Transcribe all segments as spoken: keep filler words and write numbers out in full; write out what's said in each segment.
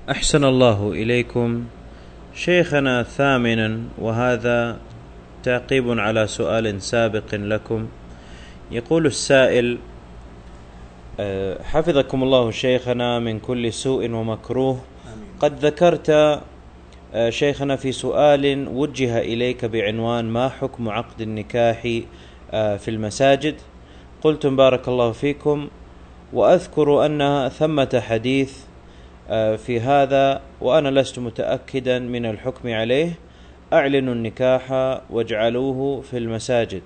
أحسن الله إليكم شيخنا. ثامنا، وهذا تعقيب على سؤال سابق لكم. يقول السائل: حفظكم الله شيخنا من كل سوء ومكروه. قد ذكرت شيخنا في سؤال وجه إليك بعنوان: ما حكم عقد النكاح في المساجد؟ قلتم بارك الله فيكم: وأذكر أن ثمة حديث في هذا وأنا لست متأكدا من الحكم عليه: أعلنوا النكاح واجعلوه في المساجد،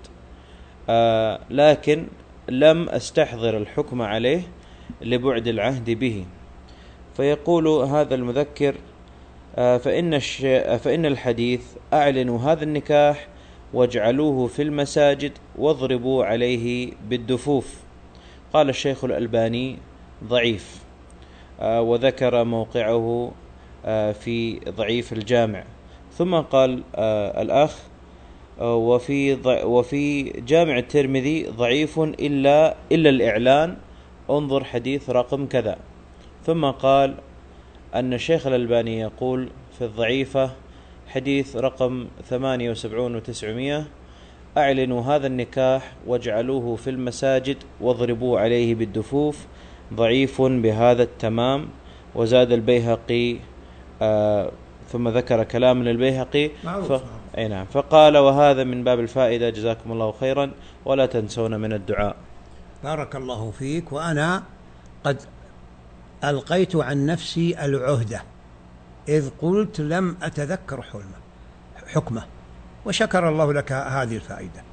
لكن لم أستحضر الحكم عليه لبعد العهد به. فيقول هذا المذكر: فإن, فإن الحديث أعلنوا هذا النكاح واجعلوه في المساجد واضربوا عليه بالدفوف، قال الشيخ الألباني ضعيف، وذكر موقعه في ضعيف الجامع. ثم قال الأخ: وفي وفي جامع الترمذي ضعيف إلا إلا الإعلان، انظر حديث رقم كذا. ثم قال أن الشيخ الألباني يقول في الضعيفة حديث رقم ثمانية وسبعون وتسعمائة: أعلنوا هذا النكاح واجعلوه في المساجد واضربوا عليه بالدفوف، ضعيف بهذا التمام. وزاد البيهقي آه ثم ذكر كلام للبيهقي ف... أي نعم، فقال: وهذا من باب الفائدة، جزاكم الله خيرا، ولا تنسون من الدعاء. بارك الله فيك. وأنا قد ألقيت عن نفسي العهدة إذ قلت لم أتذكر حكمه، وشكر الله لك هذه الفائدة.